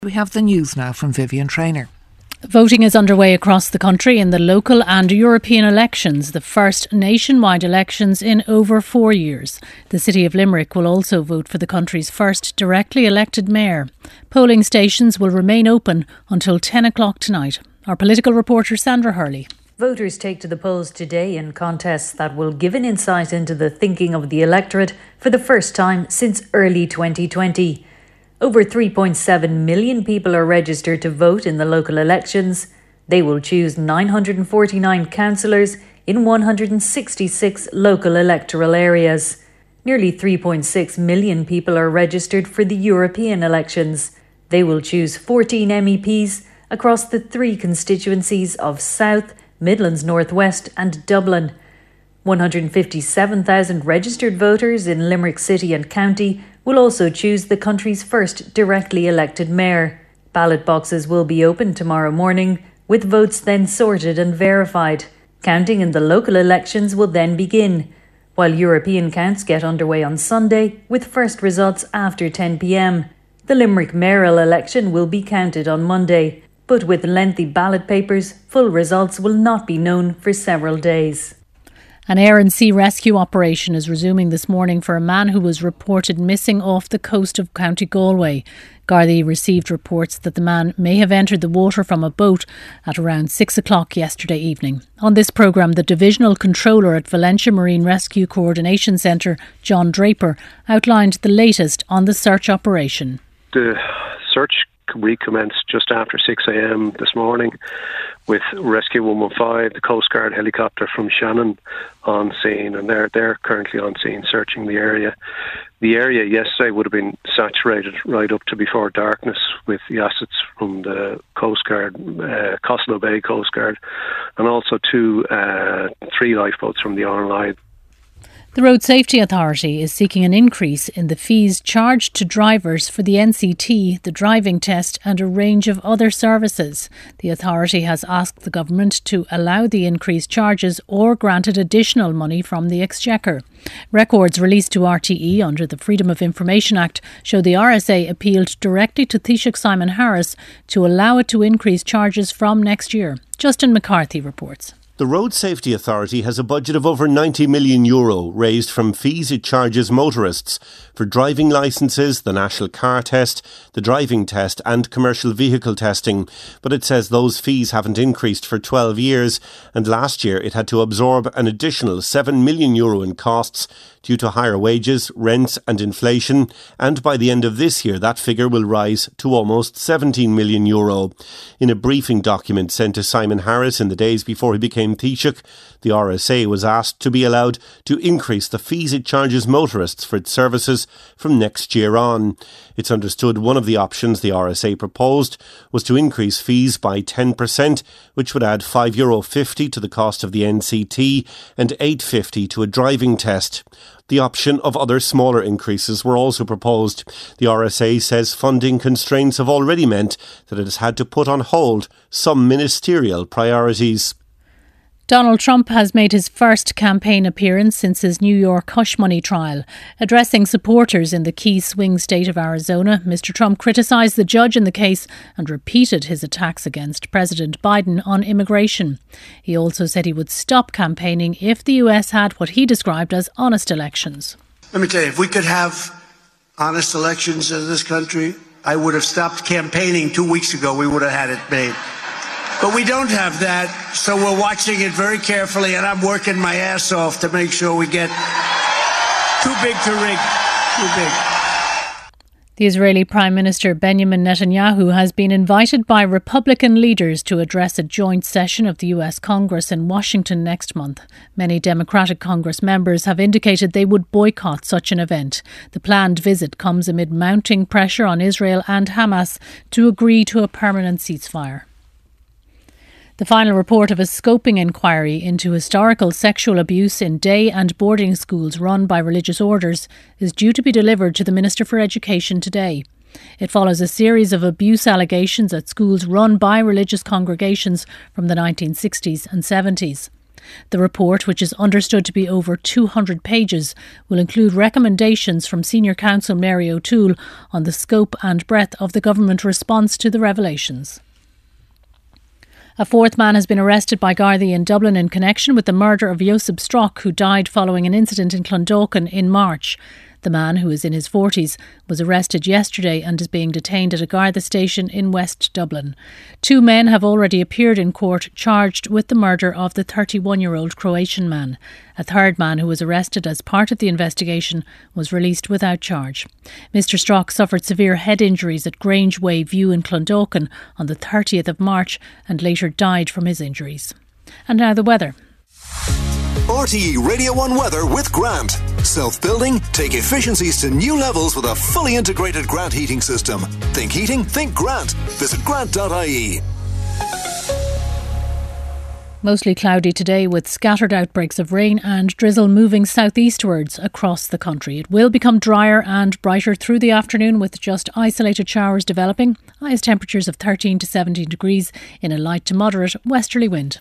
We have the news now from Vivian Traynor. Voting is underway across the country in the local and European elections, the first nationwide elections in over 4 years. The city of Limerick will also vote for the country's first directly elected mayor. Polling stations will remain open until 10 o'clock tonight. Our political reporter Sandra Hurley. Voters take to the polls today in contests that will give an insight into the thinking of the electorate for the first time since early 2020. Over 3.7 million people are registered to vote in the local elections. They will choose 949 councillors in 166 local electoral areas. Nearly 3.6 million people are registered for the European elections. They will choose 14 MEPs across the 3 constituencies of South, Midlands North West and Dublin. 157,000 registered voters in Limerick City and County will also choose the country's first directly elected mayor. Ballot boxes will be opened tomorrow morning, with votes then sorted and verified. Counting in the local elections will then begin, while European counts get underway on Sunday, with first results after 10 p.m. The Limerick mayoral election will be counted on Monday, but with lengthy ballot papers, full results will not be known for several days. An air and sea rescue operation is resuming this morning for a man who was reported missing off the coast of County Galway. Gardaí received reports that the man may have entered the water from a boat at around 6 o'clock yesterday evening. On this programme, the Divisional Controller at Valentia Marine Rescue Coordination Centre, John Draper, outlined the latest on the search operation. The search recommenced just after 6 a.m. this morning with Rescue 115, the Coast Guard helicopter from Shannon on scene, and they're currently on scene searching the area. The area yesterday would have been saturated right up to before darkness with the assets from the Coast Guard, Costello Bay Coast Guard, and also 3 lifeboats from the RNLI. The Road Safety Authority is seeking an increase in the fees charged to drivers for the NCT, the driving test and a range of other services. The authority has asked the government to allow the increased charges or granted additional money from the Exchequer. Records released to RTE under the Freedom of Information Act show the RSA appealed directly to Taoiseach Simon Harris to allow it to increase charges from next year. Justin McCarthy reports. The Road Safety Authority has a budget of over €90 million raised from fees it charges motorists for driving licences, the National Car Test, the driving test and commercial vehicle testing. But it says those fees haven't increased for 12 years and last year it had to absorb an additional €7 million in costs due to higher wages, rents and inflation, and by the end of this year that figure will rise to almost €17 million. In a briefing document sent to Simon Harris in the days before he became Taoiseach, the RSA was asked to be allowed to increase the fees it charges motorists for its services from next year on. It's understood one of the options the RSA proposed was to increase fees by 10%, which would add €5.50 to the cost of the NCT and €8.50 to a driving test. The option of other smaller increases were also proposed. The RSA says funding constraints have already meant that it has had to put on hold some ministerial priorities. Donald Trump has made his first campaign appearance since his New York hush money trial. Addressing supporters in the key swing state of Arizona, Mr. Trump criticised the judge in the case and repeated his attacks against President Biden on immigration. He also said he would stop campaigning if the US had what he described as honest elections. Let me tell you, if we could have honest elections in this country, I would have stopped campaigning 2 weeks ago. We would have had it made. But we don't have that, so we're watching it very carefully, and I'm working my ass off to make sure we get too big to rig, too big. The Israeli Prime Minister Benjamin Netanyahu has been invited by Republican leaders to address a joint session of the US Congress in Washington next month. Many Democratic Congress members have indicated they would boycott such an event. The planned visit comes amid mounting pressure on Israel and Hamas to agree to a permanent ceasefire. The final report of a scoping inquiry into historical sexual abuse in day and boarding schools run by religious orders is due to be delivered to the Minister for Education today. It follows a series of abuse allegations at schools run by religious congregations from the 1960s and 70s. The report, which is understood to be over 200 pages, will include recommendations from Senior Counsel Mary O'Toole on the scope and breadth of the government response to the revelations. A fourth man has been arrested by Gardaí in Dublin in connection with the murder of Josip Strock, who died following an incident in Clondalkin in March. The man, who is in his 40s, was arrested yesterday and is being detained at a Garda station in West Dublin. 2 men have already appeared in court charged with the murder of the 31-year-old Croatian man. A third man, who was arrested as part of the investigation, was released without charge. Mr Strock suffered severe head injuries at Grange Way View in Clondalkin on the 30th of March and later died from his injuries. And now the weather. RTE Radio 1 weather with Grant. Self-building, take efficiencies to new levels with a fully integrated Grant heating system. Think heating, think Grant. Visit grant.ie. Mostly cloudy today with scattered outbreaks of rain and drizzle moving southeastwards across the country. It will become drier and brighter through the afternoon with just isolated showers developing. Highest temperatures of 13 to 17 degrees in a light to moderate westerly wind.